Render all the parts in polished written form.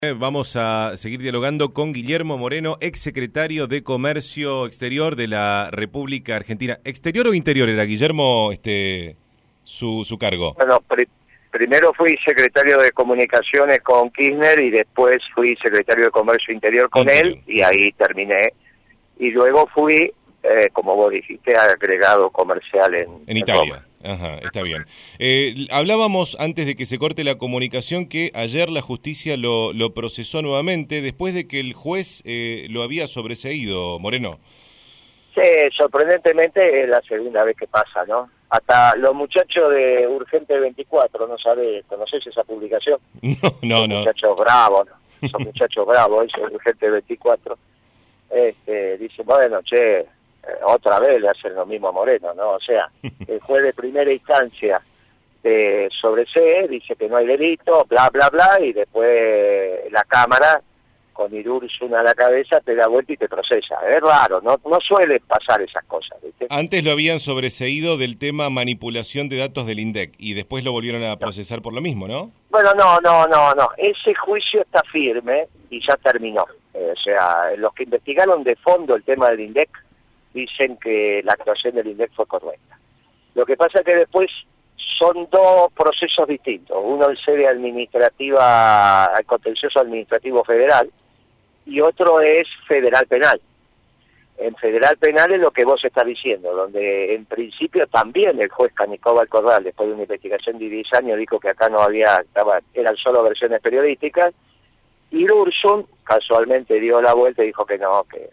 Vamos a seguir dialogando con Guillermo Moreno, exsecretario de Comercio Exterior de la República Argentina. ¿Exterior o interior era, Guillermo, su cargo? Bueno, primero fui secretario de Comunicaciones con Kirchner y después fui secretario de Comercio Interior con él y ahí terminé. Y luego fui, como vos dijiste, agregado comercial en Italia. Roma. Ajá, está bien. Hablábamos antes de que se corte la comunicación que ayer la justicia lo procesó nuevamente después de que el juez lo había sobreseído, Moreno. Sí, sorprendentemente es la segunda vez que pasa, ¿no? Hasta los muchachos de Urgente 24, ¿no sabes? ¿Conoces esa publicación? No. Son muchachos bravos, ¿no? Son muchachos bravos, esos Urgente 24. Dicen, bueno, che, otra vez le hacen lo mismo a Moreno, ¿no? O sea, el juez de primera instancia sobresee, dice que no hay delito, bla, bla, bla, y después la Cámara, con Irurzun a la cabeza, te da vuelta y te procesa. Es raro, no suele pasar esas cosas, ¿viste? Antes lo habían sobreseído del tema manipulación de datos del INDEC, y después lo volvieron a procesar por lo mismo, ¿no? Bueno, no. Ese juicio está firme y ya terminó. O sea, los que investigaron de fondo el tema del INDEC dicen que la actuación del INDEC fue correcta. Lo que pasa es que después son dos procesos distintos. Uno en sede administrativa, al contencioso administrativo federal, y otro es federal penal. En federal penal es lo que vos estás diciendo, donde en principio también el juez Canicóbal Corral, después de una investigación de 10 años, dijo que acá no había, eran solo versiones periodísticas, y Irurzun casualmente dio la vuelta y dijo que no, que...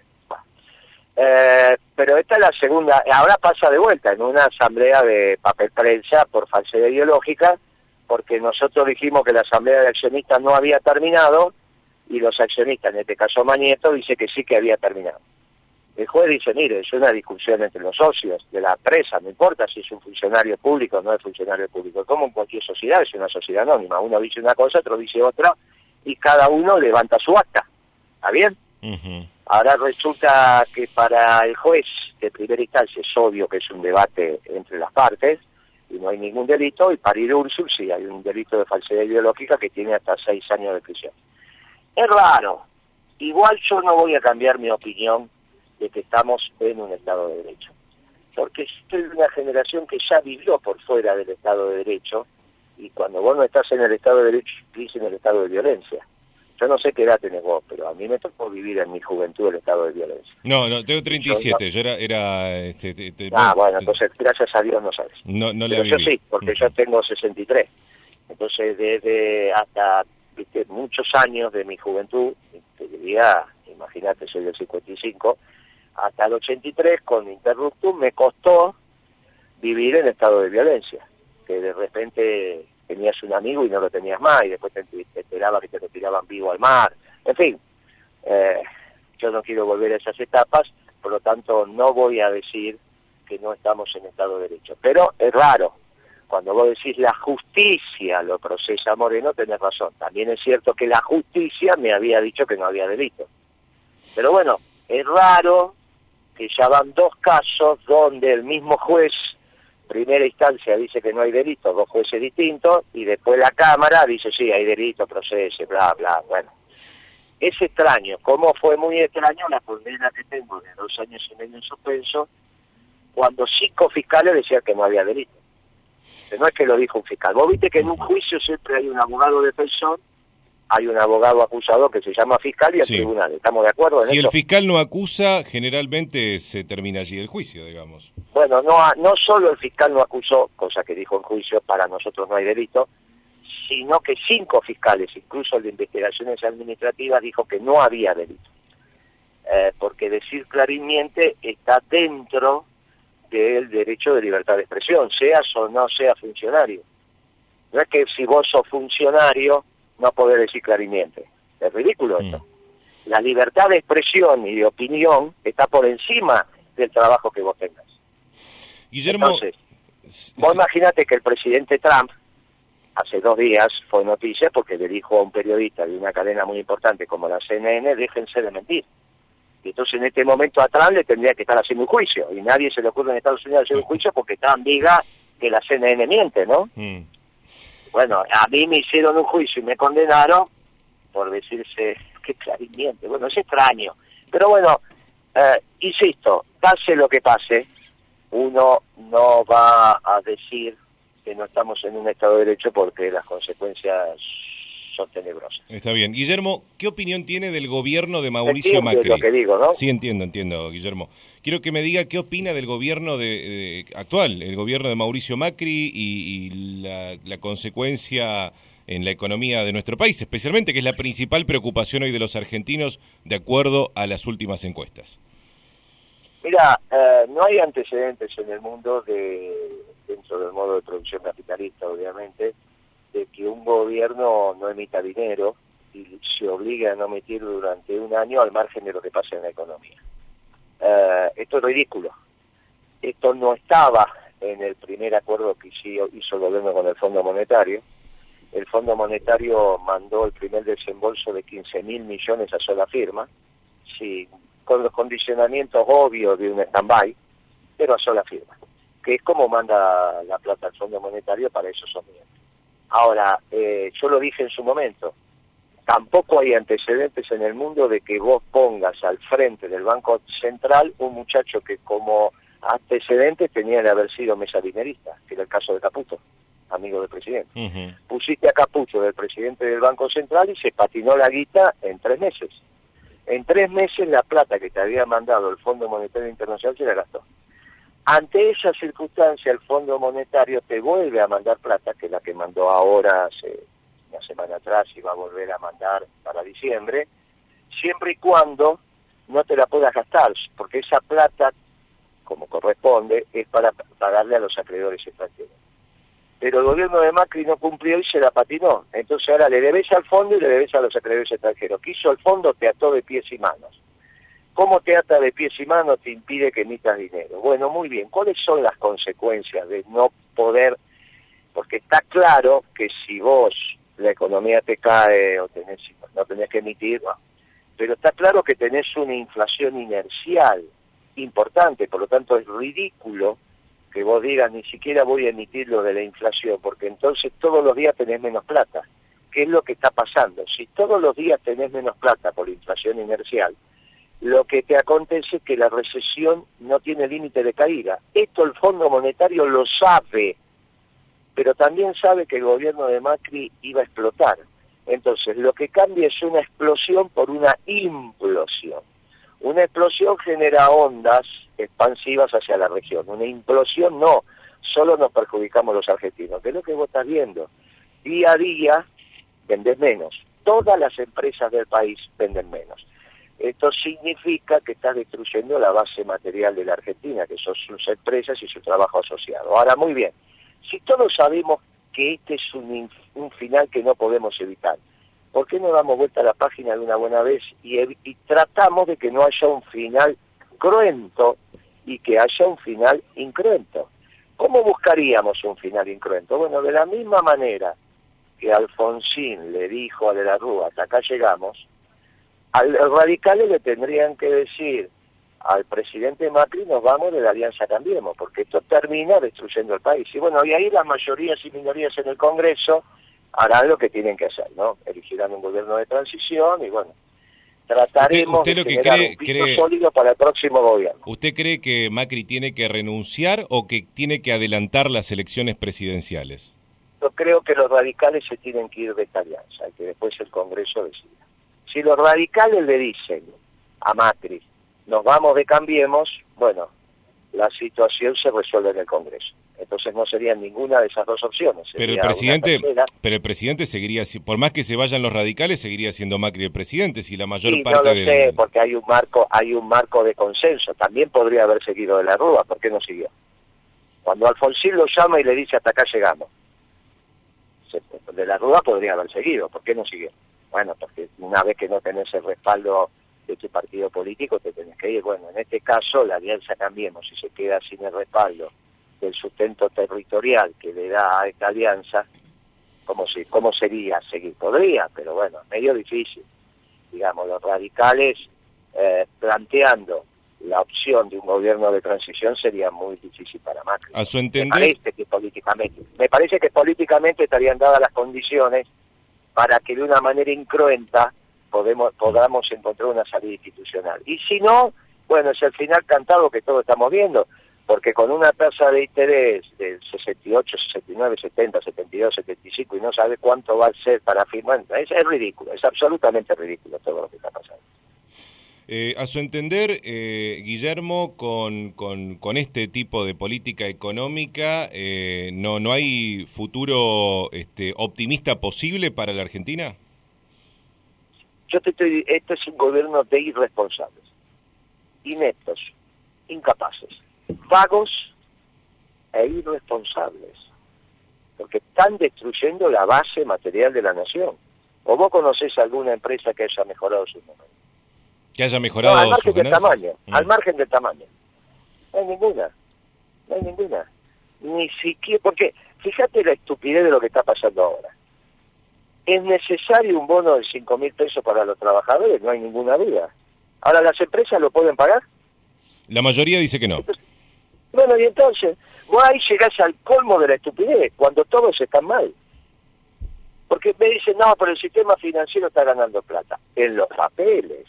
pero esta es la segunda, ahora pasa de vuelta en una asamblea de papel prensa por falsedad ideológica, porque nosotros dijimos que la asamblea de accionistas no había terminado, y los accionistas, en este caso Mañeto, dice que sí que había terminado. El juez dice, mire, es una discusión entre los socios de la empresa, no importa si es un funcionario público o no es funcionario público, como en cualquier sociedad, es una sociedad anónima, uno dice una cosa, otro dice otra, y cada uno levanta su acta, ¿está bien? Ahora resulta que para el juez de primera instancia es obvio que es un debate entre las partes, y no hay ningún delito, y para Irurzun sí hay un delito de falsedad ideológica que tiene hasta 6 años de prisión. Es raro, igual yo no voy a cambiar mi opinión de que estamos en un Estado de Derecho, porque estoy de una generación que ya vivió por fuera del Estado de Derecho, y cuando vos no estás en el Estado de Derecho, vivís en el Estado de violencia. Yo no sé qué edad tenés vos, pero a mí me tocó vivir en mi juventud el estado de violencia. No, tengo 37, yo era bueno, entonces gracias a Dios no sabes. No pero la yo viví. Sí, porque yo tengo 63. Entonces desde hasta muchos años de mi juventud, te diría, imagínate, soy del 55, hasta el 83 con Interruptum me costó vivir en estado de violencia, que de repente tenías un amigo y no lo tenías más, y después te enteraba que te lo tiraban vivo al mar. En fin, yo no quiero volver a esas etapas, por lo tanto no voy a decir que no estamos en Estado de Derecho. Pero es raro, cuando vos decís la justicia lo procesa Moreno, tenés razón. También es cierto que la justicia me había dicho que no había delito. Pero bueno, es raro que ya van 2 casos donde el mismo juez primera instancia dice que no hay delito, 2 jueces distintos, y después la Cámara dice sí, hay delito, procese, bla, bla, bueno. Es extraño, como fue muy extraño la condena que tengo de 2 años y medio en suspenso, cuando 5 fiscales decían que no había delito. Pero no es que lo dijo un fiscal. Vos viste que en un juicio siempre hay un abogado defensor, hay un abogado acusador que se llama fiscal y el tribunal. ¿Estamos de acuerdo en eso? Si el fiscal no acusa, generalmente se termina allí el juicio, digamos. Bueno, no solo el fiscal no acusó, cosa que dijo en juicio, para nosotros no hay delito, sino que 5 fiscales, incluso el de investigaciones administrativas, dijo que no había delito. Porque decir clarinmente está dentro del derecho de libertad de expresión, seas o no seas funcionario. No es que si vos sos funcionario no podés decir clarinmente. Es ridículo esto. La libertad de expresión y de opinión está por encima del trabajo que vos tengas. Guillermo, entonces, vos imaginate que el presidente Trump hace 2 días fue noticia porque le dijo a un periodista de una cadena muy importante como la CNN, déjense de mentir. Y entonces en este momento a Trump le tendría que estar haciendo un juicio, y nadie se le ocurre en Estados Unidos hacer un juicio porque Trump diga que la CNN miente, ¿no? Bueno, a mí me hicieron un juicio y me condenaron por decirse que Clarín miente. Bueno, es extraño. Pero bueno, insisto, pase lo que pase, uno no va a decir que no estamos en un Estado de Derecho porque las consecuencias son tenebrosas. Está bien. Guillermo, ¿qué opinión tiene del gobierno de Mauricio Macri? Lo que digo, ¿no? Sí, entiendo, Guillermo. Quiero que me diga qué opina del gobierno actual, el gobierno de Mauricio Macri y la consecuencia en la economía de nuestro país, especialmente, que es la principal preocupación hoy de los argentinos, de acuerdo a las últimas encuestas. Mira, no hay antecedentes en el mundo, dentro del modo de producción capitalista, obviamente, de que un gobierno no emita dinero y se obligue a no emitir durante un año al margen de lo que pasa en la economía. Esto es ridículo. Esto no estaba en el primer acuerdo que hizo el gobierno con el Fondo Monetario. El Fondo Monetario mandó el primer desembolso de 15.000 millones a sola firma, sí, con los condicionamientos obvios de un stand-by, pero a sola firma, que es como manda la plata al Fondo Monetario para esos ambientes. Ahora, yo lo dije en su momento, tampoco hay antecedentes en el mundo de que vos pongas al frente del Banco Central un muchacho que como antecedentes tenía de haber sido mesadinerista, que era el caso de Caputo, amigo del presidente. Uh-huh. Pusiste a Caputo del presidente del Banco Central y se patinó la guita en 3 meses. En 3 meses la plata que te había mandado el Fondo Monetario Internacional se la gastó. Ante esa circunstancia, el Fondo Monetario te vuelve a mandar plata, que es la que mandó ahora hace una semana atrás y va a volver a mandar para diciembre, siempre y cuando no te la puedas gastar, porque esa plata, como corresponde, es para pagarle a los acreedores extranjeros. Pero el gobierno de Macri no cumplió y se la patinó. Entonces ahora le debes al fondo y le debes a los acreedores extranjeros. ¿Qué hizo el fondo? Te ató de pies y manos. ¿Cómo te ata de pies y manos? Te impide que emitas dinero. Bueno, muy bien. ¿Cuáles son las consecuencias de no poder? Porque está claro que si vos, la economía te cae o no tenés que emitir, no. Pero está claro que tenés una inflación inercial importante, por lo tanto es ridículo que vos digas ni siquiera voy a emitir lo de la inflación, porque entonces todos los días tenés menos plata. ¿Qué es lo que está pasando? Si todos los días tenés menos plata por inflación inercial, lo que te acontece es que la recesión no tiene límite de caída. Esto el Fondo Monetario lo sabe, pero también sabe que el gobierno de Macri iba a explotar. Entonces, lo que cambia es una explosión por una implosión. Una explosión genera ondas expansivas hacia la región. Una implosión no, solo nos perjudicamos los argentinos, que es lo que vos estás viendo. Día a día vendés menos. Todas las empresas del país venden menos. Esto significa que estás destruyendo la base material de la Argentina, que son sus empresas y su trabajo asociado. Ahora, muy bien, si todos sabemos que este es un final que no podemos evitar, ¿por qué no damos vuelta a la página de una buena vez y tratamos de que no haya un final cruento y que haya un final incruento? ¿Cómo buscaríamos un final incruento? Bueno, de la misma manera que Alfonsín le dijo a De la Rúa, hasta acá llegamos, a los radicales le tendrían que decir al presidente Macri, nos vamos de la Alianza Cambiemos, porque esto termina destruyendo el país. Y bueno, y ahí las mayorías y minorías en el Congreso harán lo que tienen que hacer, ¿no? Elegirán un gobierno de transición y bueno, trataremos ¿Usted de lo que generar un piso sólido para el próximo gobierno. ¿Usted cree que Macri tiene que renunciar o que tiene que adelantar las elecciones presidenciales? Yo creo que los radicales se tienen que ir de esta alianza y que después el Congreso decida. Si los radicales le dicen a Macri, nos vamos de Cambiemos, bueno, la situación se resuelve en el Congreso. Entonces no serían ninguna de esas dos opciones. Pero el presidente seguiría, por más que se vayan los radicales, seguiría siendo Macri el presidente, si la mayor sí, parte no lo sé, porque hay un marco de consenso. También podría haber seguido De la Rúa, ¿por qué no siguió? Cuando Alfonsín lo llama y le dice hasta acá llegamos, De la Rúa podría haber seguido, ¿por qué no siguió? Bueno, porque una vez que no tenés el respaldo de tu partido político, te tenés que ir. Bueno, en este caso, la Alianza Cambiemos, si se queda sin el respaldo del sustento territorial que le da a esta alianza, ¿cómo sería seguir? Podría, pero bueno, medio difícil. Digamos, los radicales planteando la opción de un gobierno de transición sería muy difícil para Macri. A su entender... Me parece que políticamente estarían dadas las condiciones para que de una manera incruenta podamos encontrar una salida institucional. Y si no, bueno, es el final cantado que todos estamos viendo, porque con una tasa de interés del 68, 69, 70, 72, 75 y no sabe cuánto va a ser para firmar, es ridículo, es absolutamente ridículo todo lo que está pasando. A su entender, Guillermo, con este tipo de política económica, ¿no hay futuro optimista posible para la Argentina? Este es un gobierno de irresponsables, ineptos, incapaces, vagos e irresponsables, porque están destruyendo la base material de la nación. ¿O vos conocés alguna empresa que haya mejorado sus números? Que haya mejorado al margen sus del ganancias. tamaño, al margen del tamaño. No hay ninguna. Ni siquiera, porque fíjate la estupidez de lo que está pasando ahora. ¿Es necesario un bono de 5.000 pesos para los trabajadores? No hay ninguna duda. Ahora, ¿las empresas lo pueden pagar? La mayoría dice que no. Entonces, bueno, y entonces, vos ahí llegás al colmo de la estupidez, cuando todos están mal. Porque me dicen, no, pero el sistema financiero está ganando plata. En los papeles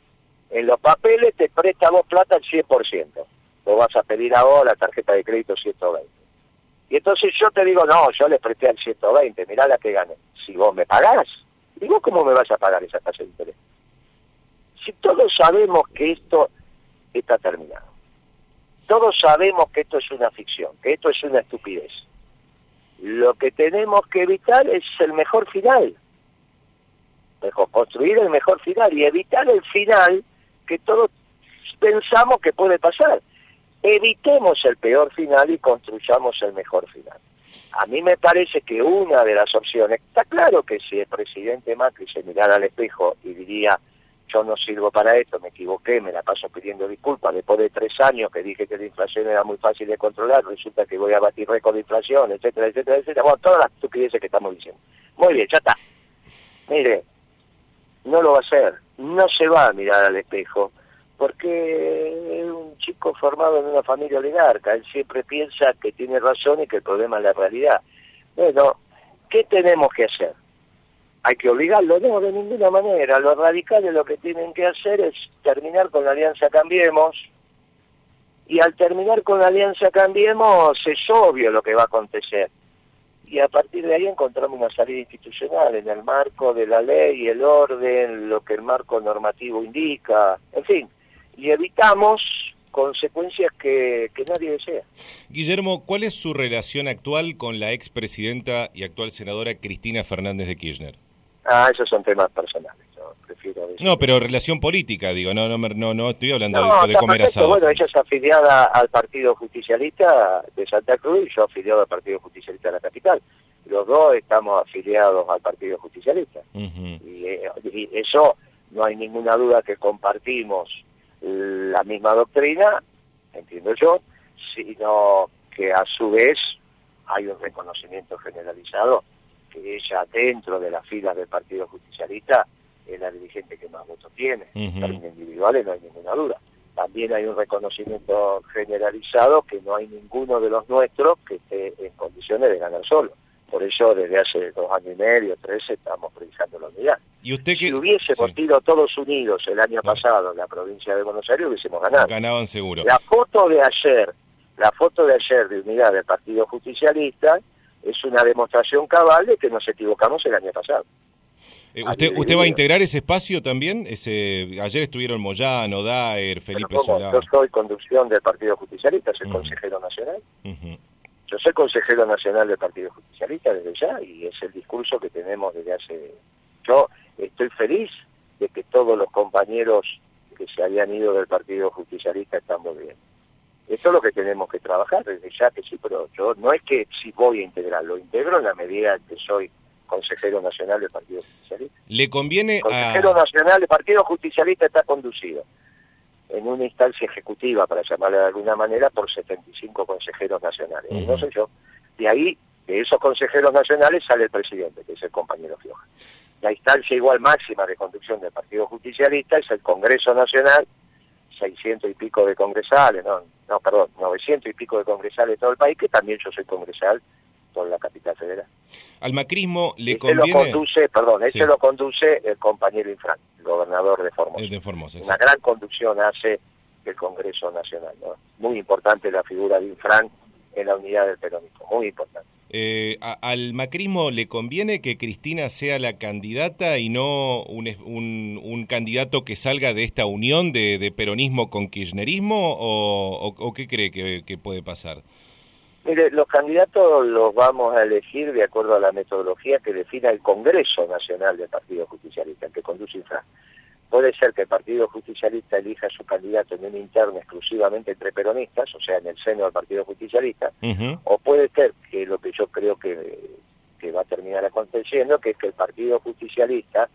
te presta vos plata al 100%. Vos vas a pedir ahora la tarjeta de crédito 120. Y entonces yo te digo, no, yo le presté al 120, mirá la que gané. Si vos me pagás, ¿y vos cómo me vas a pagar esa tasa de interés? Si todos sabemos que esto está terminado, todos sabemos que esto es una ficción, que esto es una estupidez, lo que tenemos que evitar es el mejor final. Construir el mejor final y evitar el final que todos pensamos que puede pasar. Evitemos el peor final y construyamos el mejor final. A mí me parece que una de las opciones, está claro que si el presidente Macri se mirara al espejo y diría, yo no sirvo para esto, me equivoqué, me la paso pidiendo disculpas, después de 3 años que dije que la inflación era muy fácil de controlar, resulta que voy a batir récord de inflación, etcétera, etcétera, etcétera, bueno, todas las estupideces que estamos diciendo. Muy bien, ya está. Mire, no lo va a hacer, no se va a mirar al espejo, porque es un chico formado en una familia oligarca, él siempre piensa que tiene razón y que el problema es la realidad. Bueno, ¿qué tenemos que hacer? ¿Hay que obligarlo? No, de ninguna manera. Los radicales lo que tienen que hacer es terminar con la Alianza Cambiemos, y al terminar con la Alianza Cambiemos es obvio lo que va a acontecer. Y a partir de ahí encontramos una salida institucional en el marco de la ley, el orden, lo que el marco normativo indica, en fin, y evitamos consecuencias que nadie desea. Guillermo, ¿cuál es su relación actual con la expresidenta y actual senadora Cristina Fernández de Kirchner? Esos son temas personales, yo prefiero decir. No, pero relación política, digo, no estoy hablando de comer perfecto. asado. Bueno, ella es afiliada al Partido Justicialista de Santa Cruz y yo afiliado al Partido Justicialista de la capital. Los dos estamos afiliados al Partido Justicialista. Y eso, no hay ninguna duda que compartimos la misma doctrina, entiendo yo, sino que a su vez hay un reconocimiento generalizado que ella dentro de las filas del Partido Justicialista es la dirigente que más votos tiene. En términos individuales no hay ninguna duda. También hay un reconocimiento generalizado que no hay ninguno de los nuestros que esté en condiciones de ganar solo. Por eso desde hace 2 años y medio, 3, estamos predicando la unidad. ¿Y usted si hubiésemos ido todos unidos el año pasado en la provincia de Buenos Aires, hubiésemos ganado. Ganaban seguro. La foto de ayer de unidad del Partido Justicialista es una demostración cabal de que nos equivocamos el año pasado. ¿Usted va a integrar ese espacio también? Ayer estuvieron Moyano, Daer, Felipe Solá. Yo soy conducción del Partido Justicialista, soy consejero nacional. Yo soy consejero nacional del Partido Justicialista desde ya y es el discurso que tenemos desde hace... Yo estoy feliz de que todos los compañeros que se habían ido del Partido Justicialista están volviendo. Esto es lo que tenemos que trabajar desde ya, que sí, pero yo no es que si voy a integrar, lo integro en la medida que soy consejero nacional del Partido Justicialista. ¿Le conviene consejero nacional del Partido Justicialista está conducido en una instancia ejecutiva, para llamarla de alguna manera, por 75 consejeros nacionales. Y no soy yo. De ahí, de esos consejeros nacionales, sale el presidente, que es el compañero Fioja. La instancia igual máxima de conducción del Partido Justicialista es el Congreso Nacional, 600 y pico de congresales, 900 y pico de congresales de todo el país, que también yo soy congresal con la capital federal. Al macrismo le conviene... Sí. Lo conduce el compañero Infran, el gobernador de Formosa. De Formosa, una gran conducción hace el Congreso Nacional, ¿no? Muy importante la figura de Infran en la unidad del peronismo, muy importante. ¿Al macrismo le conviene que Cristina sea la candidata y no un candidato que salga de esta unión de peronismo con kirchnerismo o qué cree que puede pasar? Mire, los candidatos los vamos a elegir de acuerdo a la metodología que defina el Congreso Nacional del Partido Justicialista, el que conduce Infran. Puede ser que el Partido Justicialista elija a su candidato en una interna exclusivamente entre peronistas, o sea, en el seno del Partido Justicialista, o puede ser que lo que yo creo que va a terminar aconteciendo, que es que el Partido Justicialista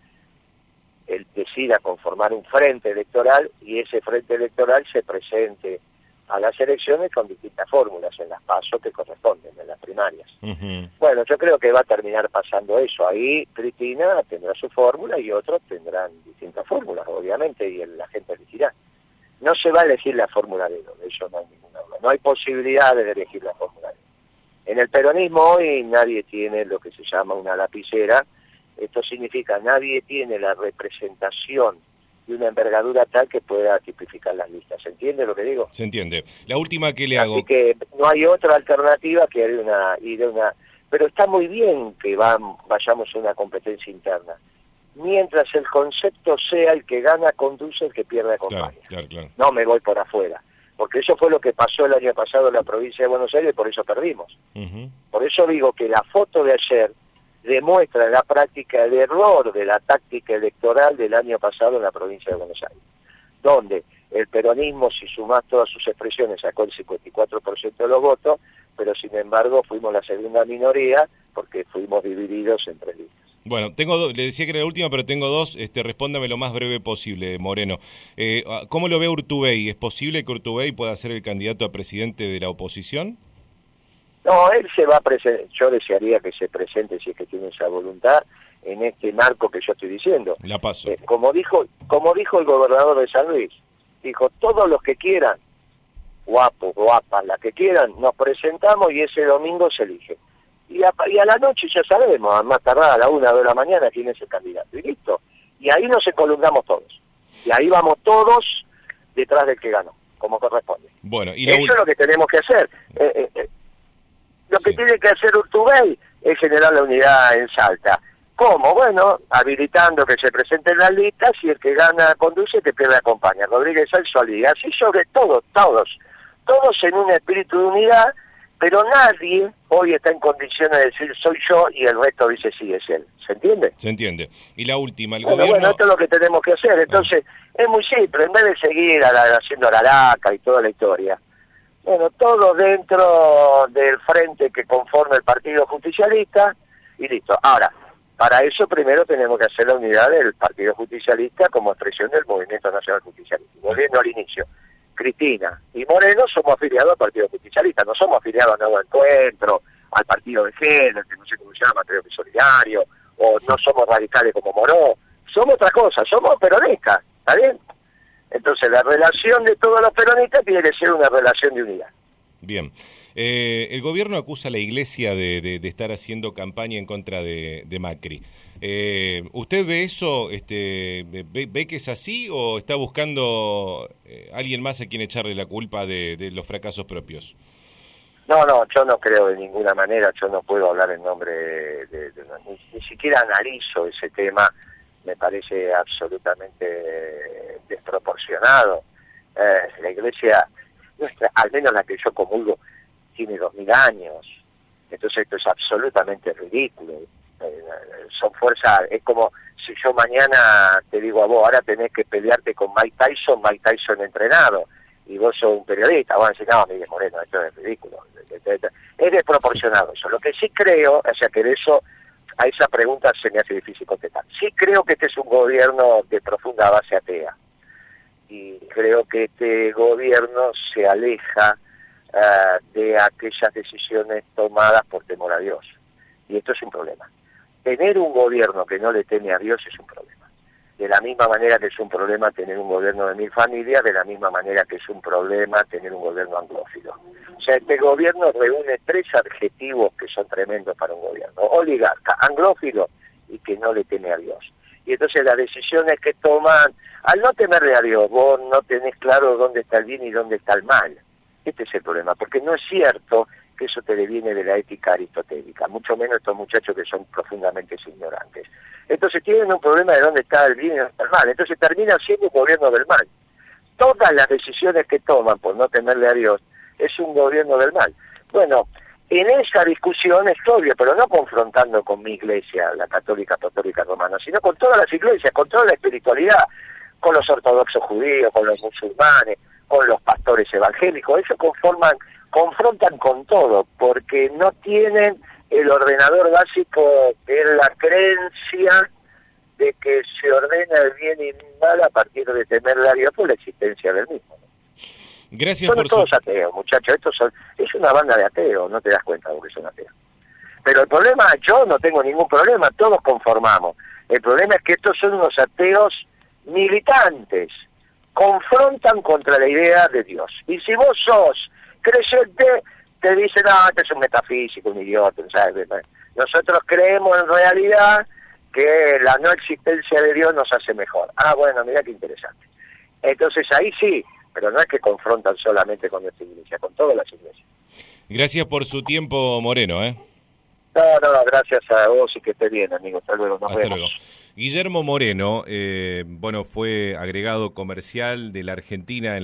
él decida conformar un frente electoral y ese frente electoral se presente a las elecciones con distintas fórmulas en las PASO que corresponden, en las primarias. Bueno, yo creo que va a terminar pasando eso. Ahí Cristina tendrá su fórmula y otros tendrán distintas fórmulas, obviamente, y la gente elegirá. No se va a elegir la fórmula de eso no hay ninguna duda. No hay posibilidad de elegir la fórmula de En el peronismo hoy nadie tiene lo que se llama una lapicera. Esto significa nadie tiene la representación de una envergadura tal que pueda tipificar las listas. ¿Se entiende lo que digo? Se entiende. La última que le hago... Así que no hay otra alternativa que ir de una... Pero está muy bien que vayamos a una competencia interna. Mientras el concepto sea el que gana conduce, el que pierde acompaña. Claro. No me voy por afuera. Porque eso fue lo que pasó el año pasado en la provincia de Buenos Aires y por eso perdimos. Por eso digo que la foto de ayer demuestra en la práctica el error de la táctica electoral del año pasado en la provincia de Buenos Aires, donde el peronismo, si sumás todas sus expresiones, sacó el 54% de los votos, pero sin embargo fuimos la segunda minoría porque fuimos divididos entre listas. Bueno, le decía que era la última, pero tengo dos, respóndame lo más breve posible, Moreno. ¿Cómo lo ve Urtubey? ¿Es posible que Urtubey pueda ser el candidato a presidente de la oposición? No, él se va a presentar, yo desearía que se presente, si es que tiene esa voluntad, en este marco que yo estoy diciendo. La paso. Como dijo el gobernador de San Luis, dijo, todos los que quieran, guapos, guapas, las que quieran, nos presentamos y ese domingo se elige. Y a la noche ya sabemos, a más tardar a la 1 o 2 de la mañana, quién es el candidato. Y listo. Y ahí nos columnamos todos. Y ahí vamos todos detrás del que ganó, como corresponde. Bueno, y eso es lo que tenemos que hacer. Lo que tiene que hacer Urtubey es generar la unidad en Salta. ¿Cómo? Bueno, habilitando que se presenten las listas y el que gana conduce, el que pierde acompaña. Rodríguez Salzualí, así sobre todo, todos en un espíritu de unidad, pero nadie hoy está en condiciones de decir soy yo y el resto dice sí, es él. ¿Se entiende? Se entiende. Y la última, el gobierno... Bueno, esto es lo que tenemos que hacer. Entonces, es muy simple, en vez de seguir haciendo la araca y toda la historia. Bueno, todo dentro del frente que conforma el Partido Justicialista y listo. Ahora, para eso primero tenemos que hacer la unidad del Partido Justicialista como expresión del Movimiento Nacional Justicialista. Volviendo al inicio, Cristina y Moreno somos afiliados al Partido Justicialista, no somos afiliados a Nuevo Encuentro, al Partido de Género, que no sé cómo se llama, creo que es Solidario, o no somos radicales como Moró, somos otra cosa, somos peronistas, ¿está bien? Entonces la relación de todos los peronistas tiene que ser una relación de unidad. Bien. El gobierno acusa a la Iglesia de estar haciendo campaña en contra de Macri. ¿Usted ve eso? ¿Ve que es así o está buscando alguien más a quien echarle la culpa de los fracasos propios? No, yo no creo de ninguna manera, yo no puedo hablar en nombre ni siquiera analizo ese tema, me parece absolutamente desproporcionado. La Iglesia nuestra, al menos la que yo comulgo, tiene 2000 años, entonces esto es absolutamente ridículo. Son fuerzas, es como si yo mañana te digo a vos, ahora tenés que pelearte con Mike Tyson entrenado, y vos sos un periodista, vos decís, no, Miguel Moreno, esto es ridículo, es desproporcionado eso. Lo que sí creo, o sea que de eso, a esa pregunta se me hace difícil contestar, sí creo que este es un gobierno de profunda base atea, y creo que este gobierno se aleja de aquellas decisiones tomadas por temor a Dios, y esto es un problema. Tener un gobierno que no le teme a Dios es un problema. de la misma manera que es un problema tener un gobierno de 1000 familias, de la misma manera que es un problema tener un gobierno anglófilo. O sea, este gobierno reúne 3 adjetivos que son tremendos para un gobierno: oligarca, anglófilo y que no le teme a Dios. Y entonces las decisiones que toman, al no temerle a Dios, vos no tenés claro dónde está el bien y dónde está el mal. Este es el problema, porque no es cierto que eso te deviene de la ética aristotélica, mucho menos estos muchachos que son profundamente ignorantes. Entonces tienen un problema de dónde está el bien y dónde está el mal, entonces terminan siendo un gobierno del mal. Todas las decisiones que toman por no temerle a Dios es un gobierno del mal. Bueno, en esa discusión es obvio, pero no confrontando con mi iglesia, la católica apostólica romana, sino con todas las iglesias, con toda la espiritualidad, con los ortodoxos judíos, con los musulmanes, con los pastores evangélicos. Ellos confrontan con todo, porque no tienen el ordenador básico de la creencia de que se ordena el bien y el mal a partir de temerle a Dios por la existencia del mismo. Gracias son todos ateos, muchachos. Es una banda de ateos, no te das cuenta de que son ateos. Pero el problema, yo no tengo ningún problema, todos conformamos. El problema es que estos son unos ateos militantes, confrontan contra la idea de Dios. Y si vos sos creyente, te dicen, no, este es un metafísico, un idiota, ¿sabes? Nosotros creemos en realidad que la no existencia de Dios nos hace mejor. Ah, bueno, mira qué interesante. Entonces ahí sí, pero no es que confrontan solamente con nuestra iglesia, con todas las iglesias. Gracias por su tiempo, Moreno, No, gracias a vos y que esté bien, amigo. Hasta luego, nos vemos. Luego. Guillermo Moreno, fue agregado comercial de la Argentina en